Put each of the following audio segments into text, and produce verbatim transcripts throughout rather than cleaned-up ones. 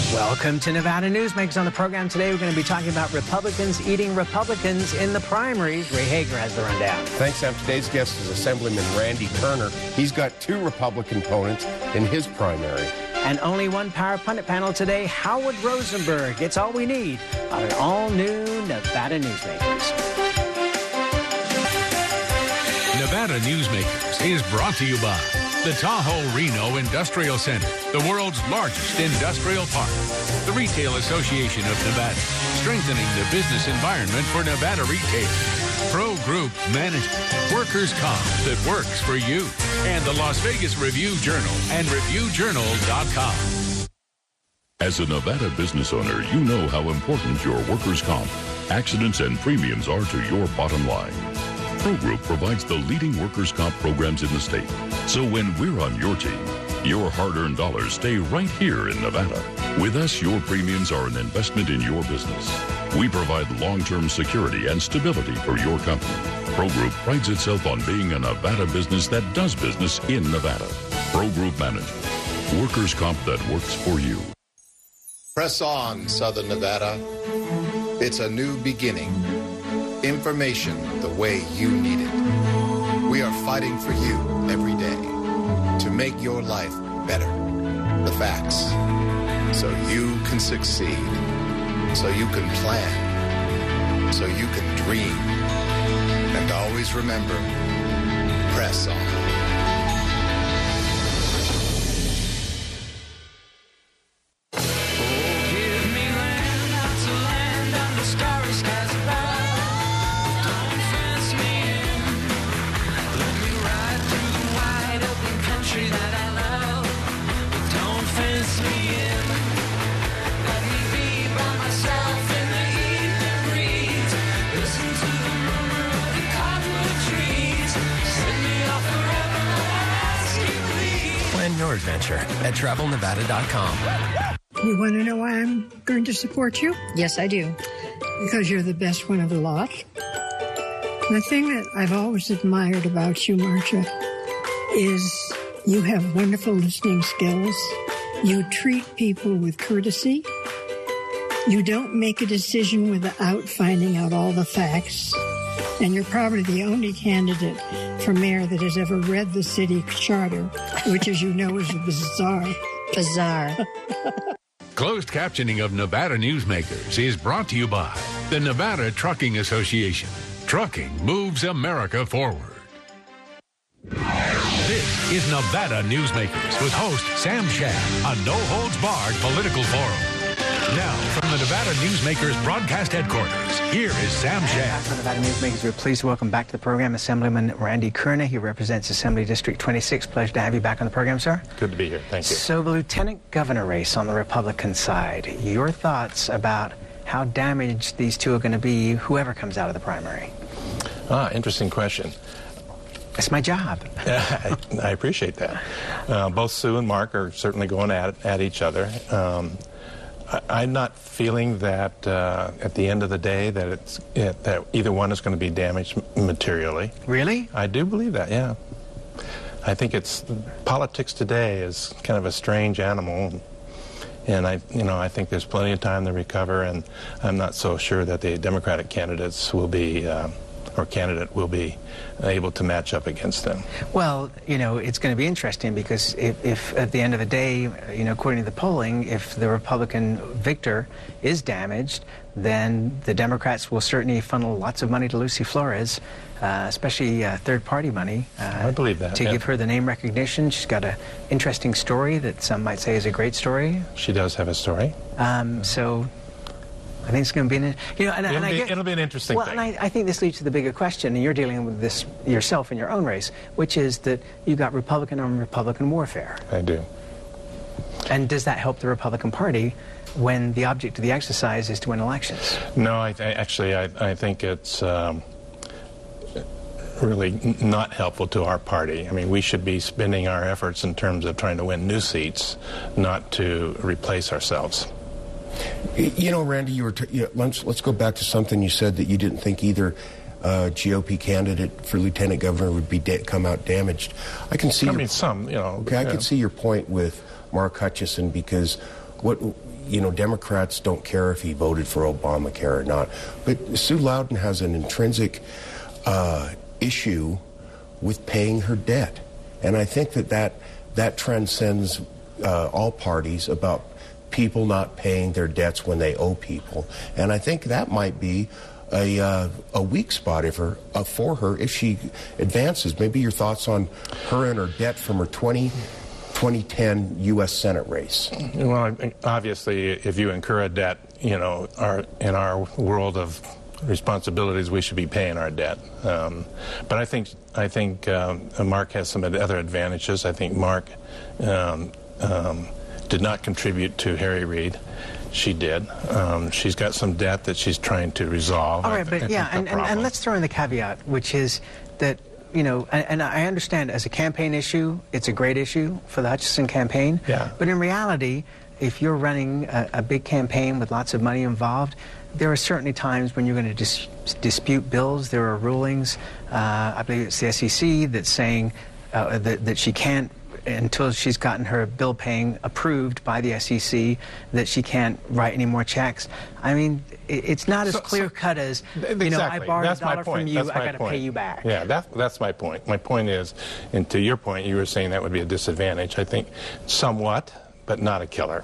Welcome to Nevada Newsmakers. On the program today, we're going to be talking about Republicans eating Republicans in the primaries. Ray Hager has the rundown. Thanks, Sam. Today's guest is Assemblyman Randy Kerner. He's got two Republican opponents in his primary. And only one Power Pundit panel today, Howard Rosenberg. It's all we need on an all-new Nevada Newsmakers. Nevada Newsmakers is brought to you by the Tahoe Reno Industrial Center, the world's largest industrial park. The Retail Association of Nevada, strengthening the business environment for Nevada retailers. Pro Group Management, workers' comp that works for you. And the Las Vegas Review-Journal and Review Journal dot com. As a Nevada business owner, you know how important your workers' comp, accidents, and premiums are to your bottom line. Pro Group provides the leading workers' comp programs in the state. So when we're on your team, your hard-earned dollars stay right here in Nevada. With us, your premiums are an investment in your business. We provide long-term security and stability for your company. Pro Group prides itself on being a Nevada business that does business in Nevada. Pro Group Management. Workers' comp that works for you. Press on, Southern Nevada. It's a new beginning. Information the way you need it. We are fighting for you every day to make your life better. The facts. So you can succeed. So you can plan. So you can dream. And always remember, press on. Your adventure at travel nevada dot com. You want to know why I'm going to support you? Yes, I do. Because you're the best one of the lot. The thing that I've always admired about you, Marcia, is you have wonderful listening skills. You treat people with courtesy. You don't make a decision without finding out all the facts. And you're probably the only candidate for mayor that has ever read the city charter, which, as you know, is bizarre. Bizarre. Closed captioning of Nevada Newsmakers is brought to you by the Nevada Trucking Association. Trucking moves America forward. This is Nevada Newsmakers with host Sam Shad, a no-holds-barred political forum. Now, from the Nevada Newsmakers broadcast headquarters, here is Sam Shad. From Nevada Newsmakers, we're pleased to welcome back to the program Assemblyman Randy Kerner. He represents Assembly District twenty-six. Pleasure to have you back on the program, sir. Good to be here. Thank you. So, the lieutenant governor race on the Republican side, your thoughts about how damaged these two are going to be, whoever comes out of the primary? Ah, interesting question. It's my job. I, I appreciate that. Uh, both Sue and Mark are certainly going at, at each other. Um, I'm not feeling that uh, at the end of the day that it's it, that either one is going to be damaged materially. Really? I do believe that, yeah. I think it's politics today is kind of a strange animal, and I, you know, I think there's plenty of time to recover, and I'm not so sure that the Democratic candidates will be. Uh, or candidate will be able to match up against them. Well, you know, it's going to be interesting because if, if at the end of the day, you know, according to the polling, if the Republican victor is damaged, then the Democrats will certainly funnel lots of money to Lucy Flores, uh, especially uh, third-party money. Uh, I believe that. To yeah. give her the name recognition. She's got an interesting story that some might say is a great story. She does have a story. Um, so... I think it's going to be an, you know, and, it'll, and I be, get, it'll be an interesting well, thing. Well, and I, I think this leads to the bigger question, and you're dealing with this yourself in your own race, which is that you've got Republican on Republican warfare. I do. And does that help the Republican Party when the object of the exercise is to win elections? No, I th actually, I, I think it's um, really n not helpful to our party. I mean, we should be spending our efforts in terms of trying to win new seats, not to replace ourselves. You know, Randy, you were t you know, let's, let's go back to something you said, that you didn't think either uh, G O P candidate for lieutenant governor would be da come out damaged. I can see. I your, mean, some, you know. Okay, I yeah. can see your point with Mark Hutchison, because what you know, Democrats don't care if he voted for Obamacare or not. But Sue Loudon has an intrinsic uh, issue with paying her debt. And I think that that, that transcends uh, all parties about people not paying their debts when they owe people. And I think that might be a uh, a weak spot if her, uh, for her if she advances. Maybe your thoughts on her and her debt from her twenty ten U S Senate race. Well, obviously, if you incur a debt, you know, our, in our world of responsibilities, we should be paying our debt. Um, but I think I think um, Mark has some other advantages. I think Mark um, um, did not contribute to Harry Reid. She did. Um, she's got some debt that she's trying to resolve. All right, but I, I yeah, and, and, and let's throw in the caveat, which is that, you know, and, and I understand as a campaign issue, it's a great issue for the Hutchison campaign. Yeah. But in reality, if you're running a, a big campaign with lots of money involved, there are certainly times when you're going to dis dispute bills. There are rulings. Uh, I believe it's the S E C that's saying uh, that, that she can't, until she's gotten her bill paying approved by the S E C, that she can't write any more checks. I mean, it's not as so, clear cut as, you exactly. know, I borrowed that's a dollar from you, I got to pay you back. Yeah, that, that's my point. My point is, and to your point, you were saying that would be a disadvantage. I think somewhat, but not a killer.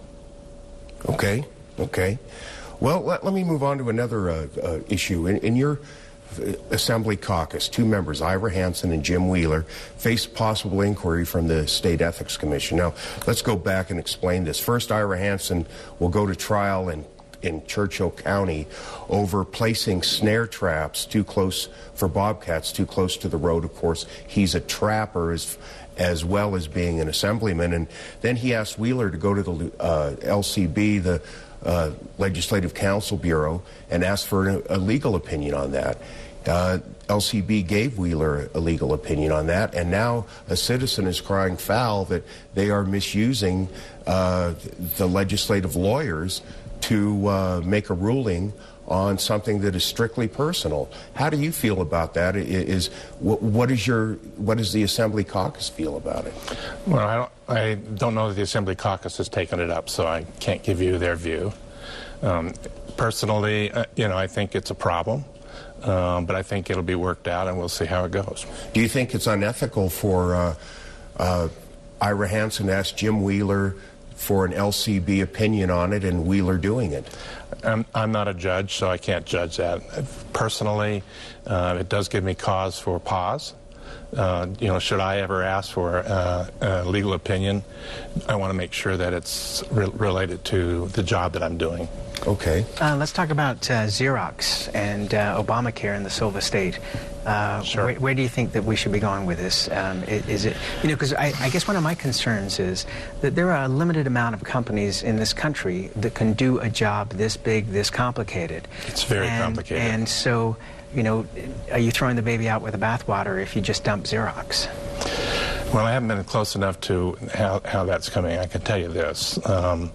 Okay, okay. Well, let, let me move on to another uh, uh, issue. In, in your Assembly caucus, two members, Ira Hansen and Jim Wheeler, faced possible inquiry from the State Ethics Commission. Now, let's go back and explain this. First, Ira Hansen will go to trial in, in Churchill County over placing snare traps too close for bobcats, too close to the road. Of course, he's a trapper as, as well as being an assemblyman. And then he asked Wheeler to go to the uh, L C B, the uh, Legislative Counsel Bureau, and ask for a, a legal opinion on that. Uh, L C B gave Wheeler a legal opinion on that, and now a citizen is crying foul that they are misusing uh, the legislative lawyers to uh, make a ruling on something that is strictly personal. How do you feel about that? Is what, what is your what does the Assembly caucus feel about it? Well, I don't, I don't know that the Assembly caucus has taken it up, so I can't give you their view. Um, personally, uh, you know, I think it's a problem. Um, but I think it'll be worked out, and we'll see how it goes. Do you think it's unethical for uh, uh, Ira Hansen to ask Jim Wheeler for an L C B opinion on it, and Wheeler doing it? I'm, I'm not a judge, so I can't judge that. Personally, uh, it does give me cause for pause. Uh, you know, should I ever ask for uh, a legal opinion, I want to make sure that it's re related to the job that I'm doing. Okay. Uh, let's talk about uh, Xerox and uh, Obamacare in the Silver State. Uh, sure. Where, where do you think that we should be going with this? Um, is, is it, you know, because I, I guess one of my concerns is that there are a limited amount of companies in this country that can do a job this big, this complicated. It's very and, complicated. And so, you know, are you throwing the baby out with the bathwater if you just dump Xerox? Well, I haven't been close enough to how, how that's coming. I can tell you this. Um,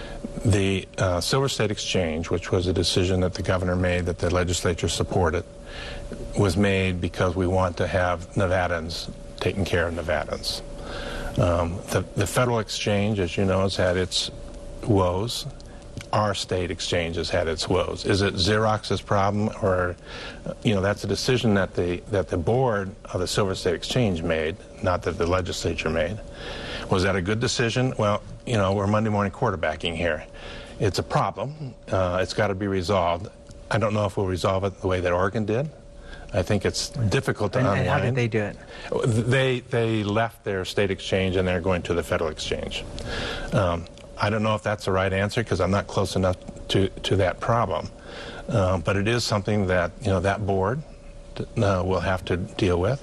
The uh, Silver State Exchange, which was a decision that the governor made that the legislature supported, was made because we want to have Nevadans taking care of Nevadans. Um, the, the federal exchange, as you know, has had its woes. Our state exchange has had its woes. Is it Xerox's problem, or, you know, that's a decision that the that the board of the Silver State Exchange made, not that the legislature made. Was that a good decision? Well, you know, we're Monday morning quarterbacking here. It's a problem. Uh, it's got to be resolved. I don't know if we'll resolve it the way that Oregon did. I think it's difficult to and, unwind. And how did they do it? They they left their state exchange and they're going to the federal exchange. Um, I don't know if that's the right answer because I'm not close enough to to that problem. Uh, but it is something that, you know, that board uh, will have to deal with.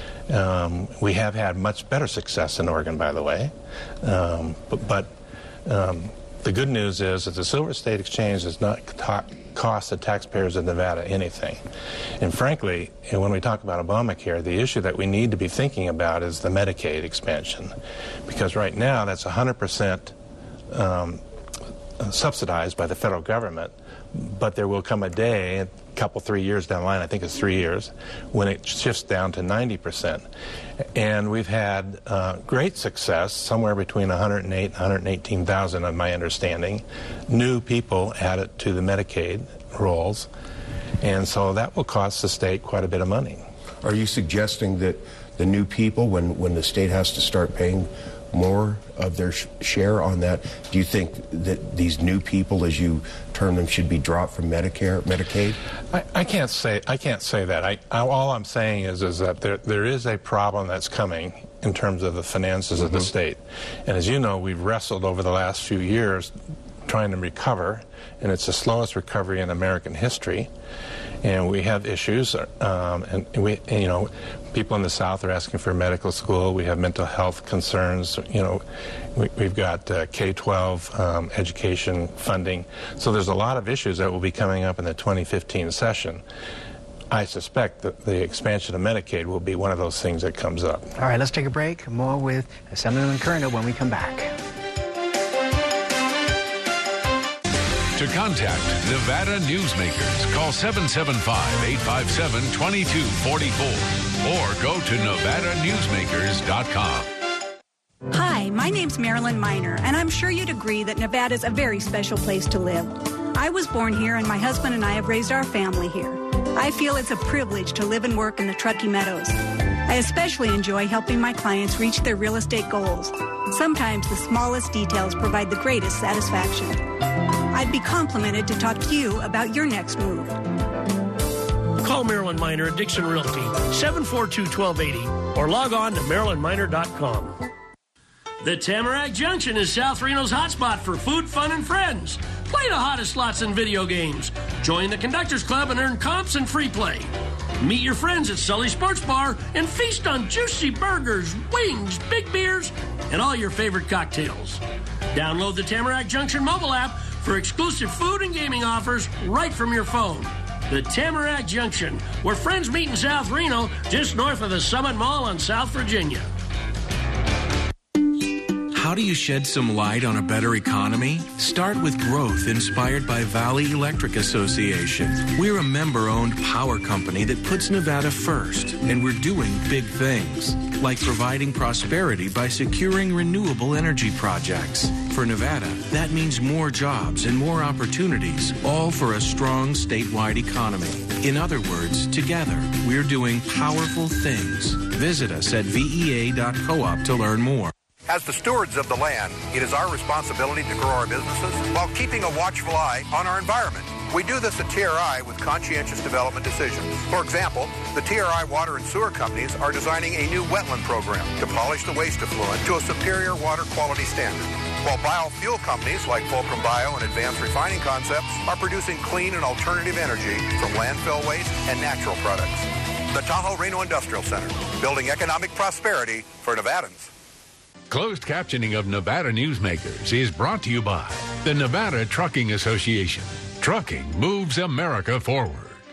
Um, we have had much better success in Oregon, by the way. Um, but but um, the good news is that the Silver State Exchange does not cost the taxpayers of Nevada anything. And frankly, and when we talk about Obamacare, the issue that we need to be thinking about is the Medicaid expansion. Because right now, that's one hundred percent um, uh, subsidized by the federal government, but there will come a day, a couple, three years down the line, I think it's three years, when it shifts down to ninety percent. And we've had uh, great success, somewhere between one hundred eight and one hundred eighteen thousand, of my understanding, new people added to the Medicaid rolls, and so that will cost the state quite a bit of money. Are you suggesting that the new people, when, when the state has to start paying more of their sh share on that, do you think that these new people, as you term them, should be dropped from Medicare, Medicaid? I, I can't say I can't say that. I, I, all I'm saying is is that there there is a problem that's coming in terms of the finances mm-hmm. of the state, and as you know, we've wrestled over the last few years trying to recover, and it's the slowest recovery in American history. And we have issues, um, and we, and, you know, people in the South are asking for medical school. We have mental health concerns. You know, we, we've got uh, K twelve um, education funding. So there's a lot of issues that will be coming up in the twenty fifteen session. I suspect that the expansion of Medicaid will be one of those things that comes up. All right, let's take a break. More with Assemblyman Kerner when we come back. To contact Nevada Newsmakers, call seven seven five, eight five seven, two two four four or go to nevada newsmakers dot com. Hi, my name's Marilyn Miner, and I'm sure you'd agree that Nevada's a very special place to live. I was born here, and my husband and I have raised our family here. I feel it's a privilege to live and work in the Truckee Meadows. I especially enjoy helping my clients reach their real estate goals. Sometimes the smallest details provide the greatest satisfaction. I'd be complimented to talk to you about your next move. Call Marilyn Miner at Dixon Realty, seven four two, one two eight zero, or log on to marilyn miner dot com. The Tamarack Junction is South Reno's hotspot for food, fun, and friends. Play the hottest slots and video games. Join the Conductors Club and earn comps and free play. Meet your friends at Sully Sports Bar and feast on juicy burgers, wings, big beers, and all your favorite cocktails. Download the Tamarack Junction mobile app for exclusive food and gaming offers right from your phone. The Tamarack Junction, where friends meet in South Reno, just north of the Summit Mall on South Virginia. How do you shed some light on a better economy? Start with growth inspired by Valley Electric Association. We're a member-owned power company that puts Nevada first, and we're doing big things, like providing prosperity by securing renewable energy projects. For Nevada, that means more jobs and more opportunities, all for a strong statewide economy. In other words, together, we're doing powerful things. Visit us at V E A dot coop to learn more. As the stewards of the land, it is our responsibility to grow our businesses while keeping a watchful eye on our environment. We do this at T R I with conscientious development decisions. For example, the T R I water and sewer companies are designing a new wetland program to polish the waste effluent to a superior water quality standard, while biofuel companies like Fulcrum Bio and Advanced Refining Concepts are producing clean and alternative energy from landfill waste and natural products. The Tahoe Reno Industrial Center, building economic prosperity for Nevadans. Closed captioning of Nevada Newsmakers is brought to you by the Nevada Trucking Association. Trucking moves America forward.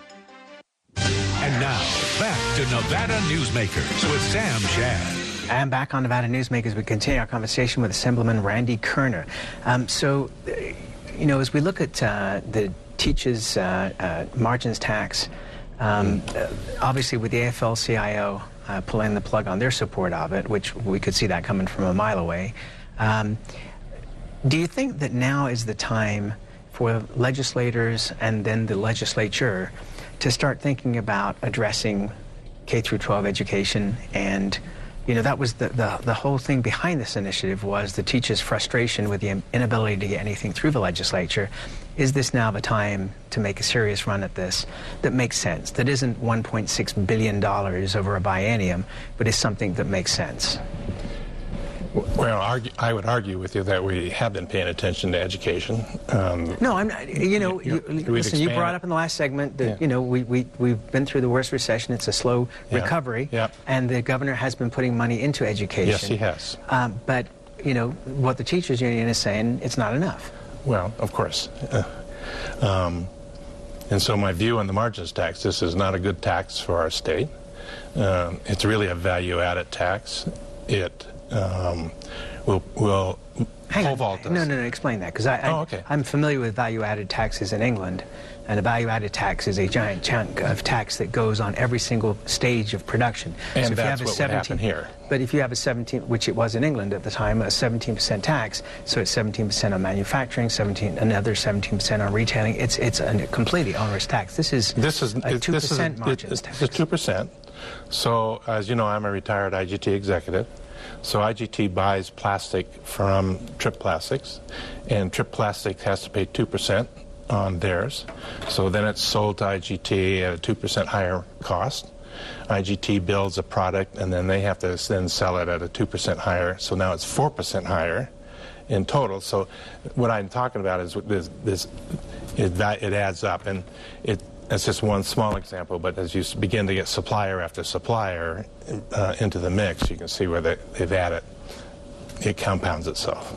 And now, back to Nevada Newsmakers with Sam Shad. And back on Nevada Newsmakers, we continue our conversation with Assemblyman Randy Kerner. Um, so, you know, as we look at uh, the teachers' uh, uh, margins tax, um, mm. uh, obviously with the A F L C I O uh, pulling the plug on their support of it, which we could see that coming from a mile away, um, do you think that now is the time for legislators and then the legislature to start thinking about addressing K through twelve education? And you know, that was the, the, the whole thing behind this initiative, was the teachers' frustration with the inability to get anything through the legislature. Is this now the time to make a serious run at this that makes sense, that isn't one point six billion dollars over a biennium, but is something that makes sense? Well, argue, I would argue with you that we have been paying attention to education. Um, no, I'm not. You know, you, you, listen, you brought up in the last segment that, yeah. you know, we, we, we've been through the worst recession. It's a slow yeah. recovery. Yeah. And the governor has been putting money into education. Yes, he has. Um, but, you know, what the teachers union is saying, it's not enough. Well, of course. Uh, um, and so my view on the margins tax, this is not a good tax for our state. Um, it's really a value-added tax. It... Um, will will Hang Pole on. vault does. No, no, no. Explain that, because I, I, Oh, okay. I'm familiar with value-added taxes in England, and a value-added tax is a giant chunk of tax that goes on every single stage of production. And so if that's you have a what would happen here. But if you have a seventeen, which it was in England at the time, a seventeen percent tax, so it's seventeen percent on manufacturing, seventeen, another seventeen percent on retailing. It's it's a completely onerous tax. This is This is a it- two this is percent a- margins it's, tax. it's two percent. So, as you know, I'm a retired I G T executive. So I G T buys plastic from Trip Plastics, and Trip Plastics has to pay two percent on theirs. So then it's sold to I G T at a two percent higher cost. I G T builds a product, and then they have to then sell it at a two percent higher. So now it's four percent higher in total. So what I'm talking about is this, this it, it adds up, and it that's just one small example, but as you begin to get supplier after supplier uh, into the mix, you can see where they, they've added. It compounds itself.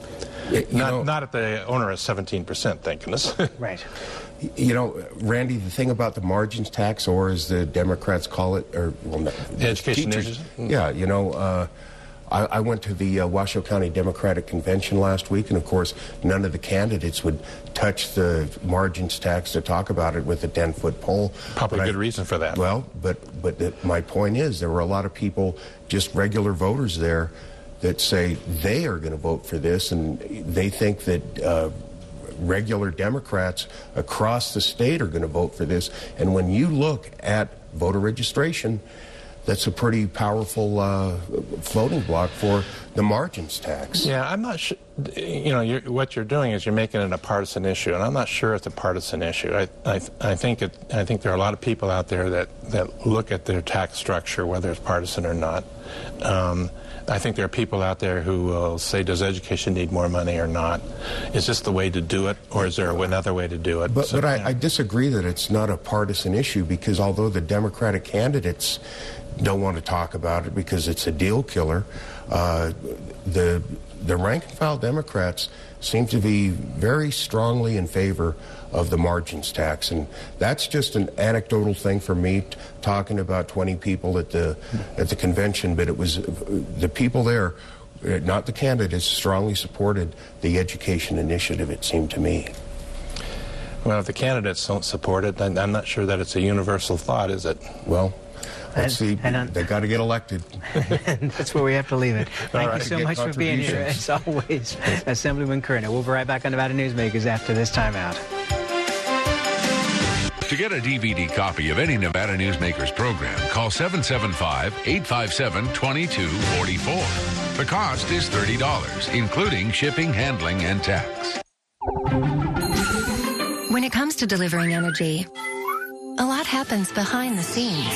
You not, know, not at the onerous seventeen percent, thank goodness. Right. You know, Randy, the thing about the margins tax, or as the Democrats call it, or well, no, Education teachers, issues? yeah, you know, uh, I, I went to the uh, Washoe County Democratic Convention last week, and of course, none of the candidates would touch the margins tax to talk about it with a ten-foot pole. Probably But good I- reason for that. Well, but but the, my point is, there were a lot of people, just regular voters there, that say they are going to vote for this, and they think that uh, regular Democrats across the state are going to vote for this. And when you look at voter registration, that's a pretty powerful uh, voting block for the margins tax. Yeah, I'm not sure. You know, you're, what you're doing is you're making it a partisan issue, and I'm not sure it's a partisan issue. I, I, I think it. I think there are a lot of people out there that that look at their tax structure, whether it's partisan or not. Um, I think there are people out there who will say, does education need more money or not? Is this the way to do it, or is there another way to do it? But, So, but I, yeah. I disagree that it's not a partisan issue, because although the Democratic candidates don't want to talk about it because it's a deal killer, uh, the the rank and file Democrats seem to be very strongly in favor of the margins tax, and that's just an anecdotal thing for me, t- talking about twenty people at the at the convention. But it was uh, the people there, uh, not the candidates, strongly supported the education initiative, it seemed to me. Well, if the candidates don't support it, then I'm not sure that it's a universal thought, is it? Well, let's see. And- and They got to get elected. And that's where we have to leave it. Thank right. you so Get much for being here, as always, Assemblyman Kerner. We'll be right back on Nevada Newsmakers after this timeout. To get a D V D copy of any Nevada Newsmakers program, call seven seven five, eight five seven, two two four four. The cost is thirty dollars, including shipping, handling, and tax. When it comes to delivering energy, a lot happens behind the scenes.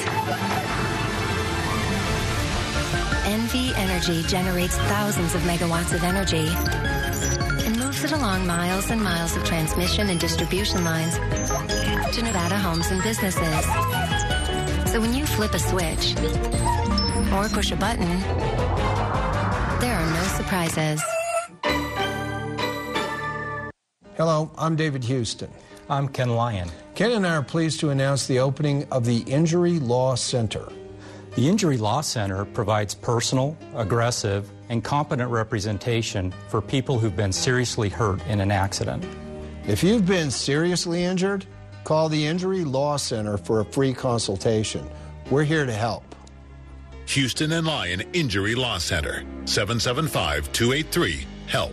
N V Energy generates thousands of megawatts of energy and moves it along miles and miles of transmission and distribution lines to Nevada homes and businesses. So when you flip a switch or push a button, there are no surprises. Hello, I'm David Houston. I'm Ken Lyon. Ken and I are pleased to announce the opening of the Injury Law Center. The Injury Law Center provides personal, aggressive, and competent representation for people who've been seriously hurt in an accident. If you've been seriously injured, call the Injury Law Center for a free consultation. We're here to help. Houston and Lyon Injury Law Center, seven seven five, two eight three, HELP.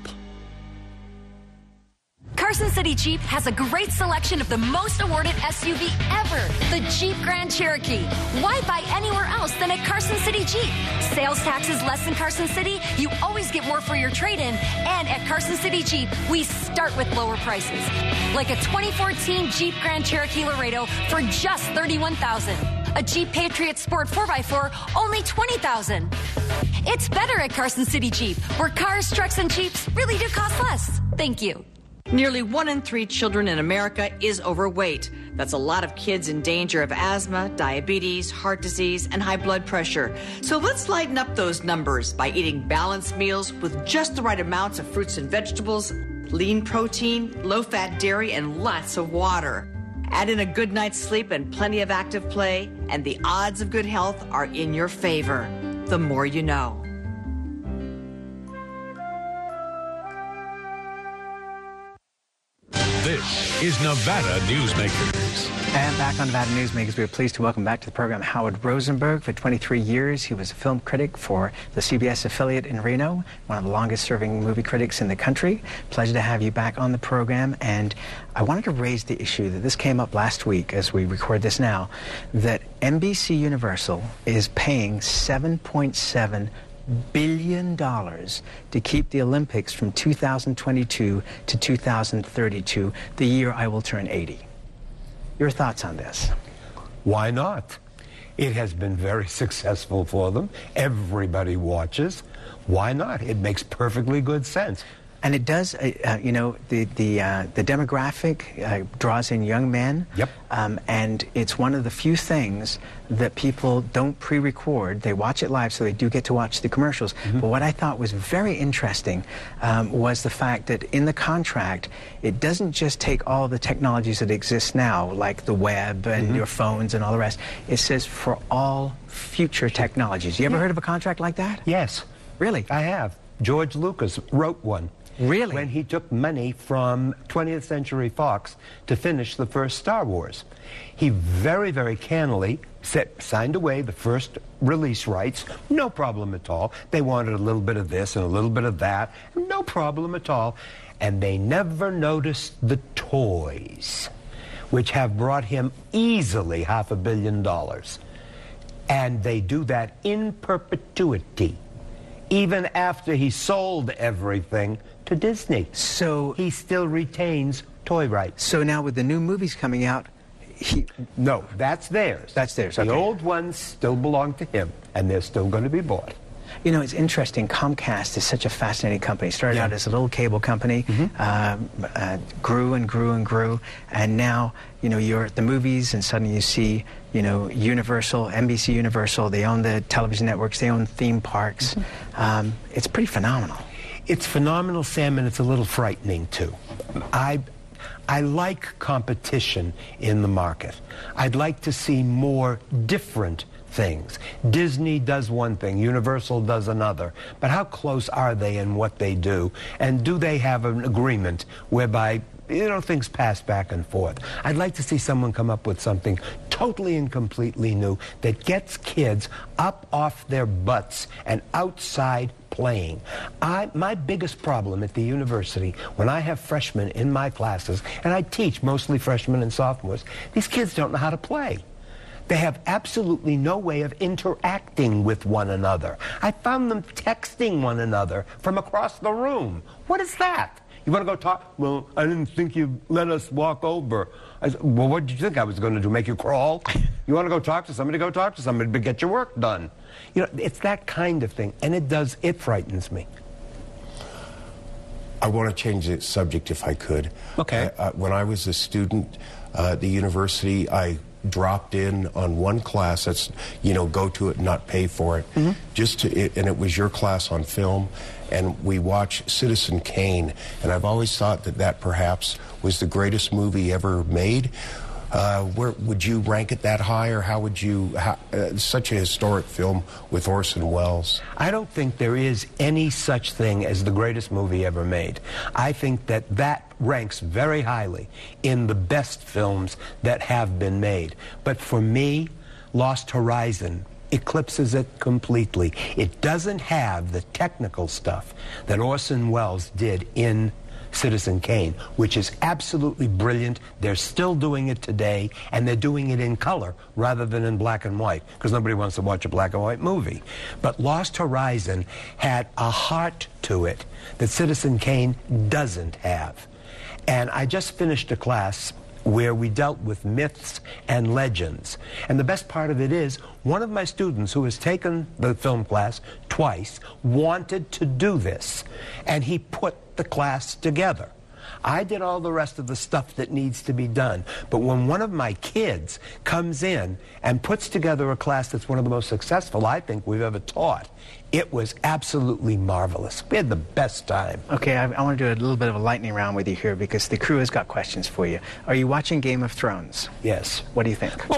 Carson City Jeep has a great selection of the most awarded S U V ever, the Jeep Grand Cherokee. Why buy anywhere else than at Carson City Jeep? Sales taxes less than Carson City, you always get more for your trade-in. And at Carson City Jeep, we start with lower prices. Like a twenty fourteen Jeep Grand Cherokee Laredo for just thirty-one thousand dollars. A Jeep Patriot Sport four by four, only twenty thousand dollars. It's better at Carson City Jeep, where cars, trucks, and Jeeps really do cost less. Thank you. Nearly one in three children in America is overweight. That's a lot of kids in danger of asthma, diabetes, heart disease, and high blood pressure. So let's lighten up those numbers by eating balanced meals with just the right amounts of fruits and vegetables, lean protein, low-fat dairy, and lots of water. Add in a good night's sleep and plenty of active play, and the odds of good health are in your favor. The more you know. This is Nevada Newsmakers. And back on Nevada Newsmakers, we are pleased to welcome back to the program Howard Rosenberg. For twenty-three years, he was a film critic for the C B S affiliate in Reno, one of the longest-serving movie critics in the country. Pleasure to have you back on the program. And I wanted to raise the issue that this came up last week as we record this now, that N B C Universal is paying seven point seven billion dollars to keep the Olympics from two thousand twenty-two to two thousand thirty-two, the year I will turn eighty. Your thoughts on this? Why not? It has been very successful for them. Everybody watches. Why not? It makes perfectly good sense. And it does, uh, uh, you know, the the uh, the demographic uh, draws in young men. Yep. Um, and it's one of the few things that people don't pre-record. They watch it live, so they do get to watch the commercials. Mm-hmm. But what I thought was very interesting um, was the fact that in the contract, it doesn't just take all the technologies that exist now, like the web and Mm-hmm. your phones and all the rest. It says for all future technologies. You ever Yeah. heard of a contract like that? Yes. Really? I have. George Lucas wrote one. Really? When he took money from twentieth Century Fox to finish the first Star Wars. He very, very cannily set, signed away the first release rights. No problem at all. They wanted a little bit of this and a little bit of that. No problem at all. And they never noticed the toys, which have brought him easily half a billion dollars. And they do that in perpetuity, even after he sold everything to Disney. So he still retains toy rights. So now with the new movies coming out, he... No, that's theirs. That's theirs, The okay. old ones still belong to him, and they're still going to be bought. You know, it's interesting. Comcast is such a fascinating company. Started Yeah. out as a little cable company, Mm-hmm. um, uh, grew and grew and grew, and now, you know, you're at the movies, and suddenly you see, you know, Universal, N B C Universal. They own the television networks. They own theme parks. Mm-hmm. Um, it's pretty phenomenal. It's phenomenal, Sam, and it's a little frightening, too. I, I like competition in the market. I'd like to see more different things. Disney does one thing, Universal does another. But how close are they in what they do? And do they have an agreement whereby, you know, things pass back and forth? I'd like to see someone come up with something totally and completely new that gets kids up off their butts and outside playing. I, my biggest problem at the university, when I have freshmen in my classes, and I teach mostly freshmen and sophomores, these kids don't know how to play. They have absolutely no way of interacting with one another. I found them texting one another from across the room. What is that? You want to go talk? Well, I didn't think you'd let us walk over. I said, well, what did you think I was going to do, make you crawl? You want to go talk to somebody, go talk to somebody, but get your work done. You know, it's that kind of thing, and it does, it frightens me. I want to change the subject if I could. Okay. Uh, uh, when I was a student uh, at the university, I dropped in on one class that's, you know, go to it and not pay for it. Mm-hmm. Just to, it, and it was your class on film, and we watched Citizen Kane, and I've always thought that that perhaps was the greatest movie ever made. Uh, where would you rank it that high, or how would you, how, uh, such a historic film with Orson Welles? I don't think there is any such thing as the greatest movie ever made. I think that that ranks very highly in the best films that have been made. But for me, Lost Horizon eclipses it completely. It doesn't have the technical stuff that Orson Welles did in Citizen Kane, which is absolutely brilliant. They're still doing it today, and they're doing it in color rather than in black and white, because nobody wants to watch a black and white movie. But Lost Horizon had a heart to it that Citizen Kane doesn't have. And I just finished a class where we dealt with myths and legends. And the best part of it is, one of my students who has taken the film class twice wanted to do this, and he put the class together. I did all the rest of the stuff that needs to be done. But when one of my kids comes in and puts together a class that's one of the most successful I think we've ever taught, it was absolutely marvelous. We had the best time. Okay, I, I want to do a little bit of a lightning round with you here because the crew has got questions for you. Are you watching Game of Thrones? Yes. What do you think? Boring!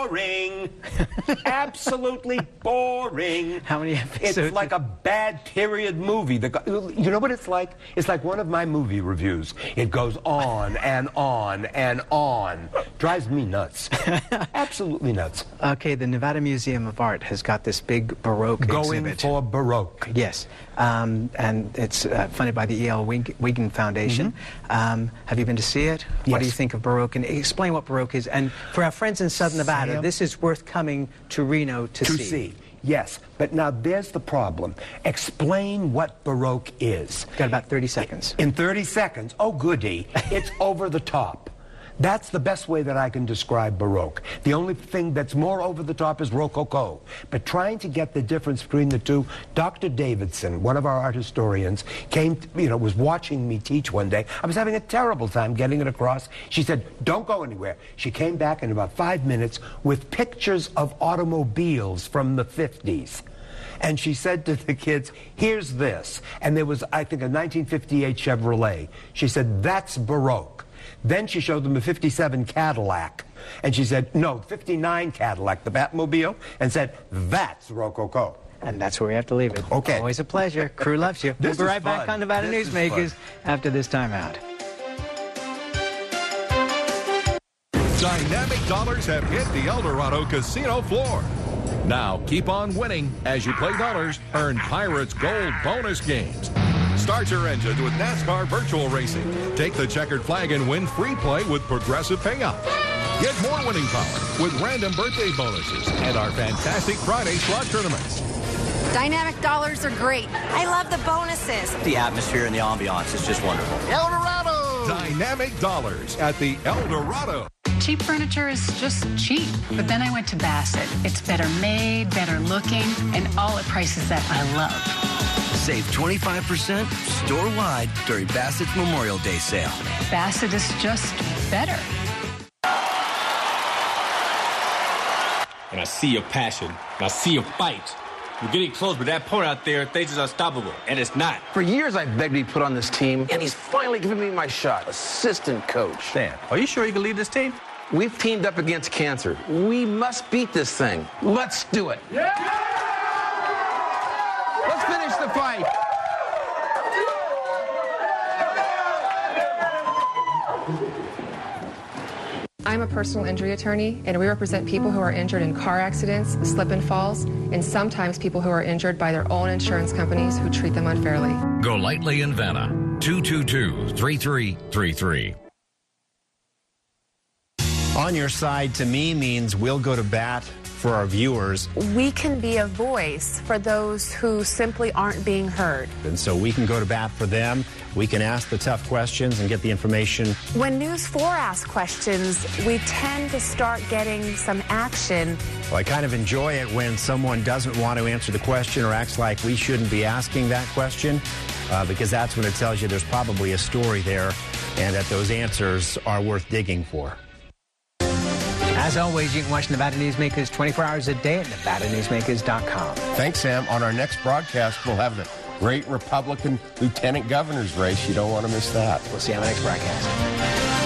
boring. Absolutely boring. How many episodes? It's like a bad period movie. The, you know what it's like? It's like one of my movie reviews. It goes on and on and on. Drives me nuts. Absolutely nuts. Okay, the Nevada Museum of Art has got this big Baroque Going exhibit. for Baroque. Yes, um, and it's uh, funded by the E L Wiegand Foundation. Mm-hmm. um, have you been to see it? Yes. What do you think of Baroque? And explain what Baroque is. And for our friends in Southern Nevada, Sam? this is worth coming to Reno to, To see. see. Yes, but now there's the problem. Explain what Baroque is. Got about thirty seconds. In thirty seconds? Oh, goody. It's over the top. That's the best way that I can describe Baroque. The only thing that's more over the top is Rococo. But trying to get the difference between the two, Doctor Davidson, one of our art historians, came, to, you know, was watching me teach one day. I was having a terrible time getting it across. She said, don't go anywhere. She came back in about five minutes with pictures of automobiles from the fifties. And she said to the kids, here's this. And there was, I think, a nineteen fifty-eight Chevrolet. She said, that's Baroque. Then she showed them a fifty-seven Cadillac. And she said, no, fifty-nine Cadillac, the Batmobile, and said, that's Rococo. And that's where we have to leave it. Okay. Always a pleasure. Crew loves you. We'll This be is right back fun. on Nevada This is Newsmakers fun. after this time out. Dynamic dollars have hit the El Dorado casino floor. Now keep on winning as you play dollars, earn Pirates Gold bonus games. Start your engines with NASCAR Virtual Racing. Take the checkered flag and win free play with progressive payouts. Get more winning power with random birthday bonuses and our fantastic Friday slot tournaments. Dynamic dollars are great. I love the bonuses. The atmosphere and the ambiance is just wonderful. El Dorado! Dynamic dollars at the El Dorado. Cheap furniture is just cheap. But then I went to Bassett. It's better made, better looking, and all at prices that I love. Save twenty-five percent store-wide during Bassett's Memorial Day sale. Bassett is just better. And I see your passion. And I see your fight. You're getting close, but that point out there thinks it's unstoppable, and it's not. For years, I've begged to be put on this team, and he's finally giving me my shot. Assistant coach. Dan, are you sure you can lead this team? We've teamed up against cancer. We must beat this thing. Let's do it. Yeah! Let's finish the fight. I'm a personal injury attorney, and we represent people who are injured in car accidents, slip and falls, and sometimes people who are injured by their own insurance companies who treat them unfairly. Golightly and Vanna, two two two, three three three three. On your side, to me, means we'll go to bat for our viewers. We can be a voice for those who simply aren't being heard. And so we can go to bat for them. We can ask the tough questions and get the information. When News four asks questions, we tend to start getting some action. Well, I kind of enjoy it when someone doesn't want to answer the question or acts like we shouldn't be asking that question, uh, because that's when it tells you there's probably a story there and that those answers are worth digging for. As always, you can watch Nevada Newsmakers twenty-four hours a day at nevada newsmakers dot com. Thanks, Sam. On our next broadcast, we'll have the great Republican lieutenant governor's race. You don't want to miss that. We'll see you on the next broadcast.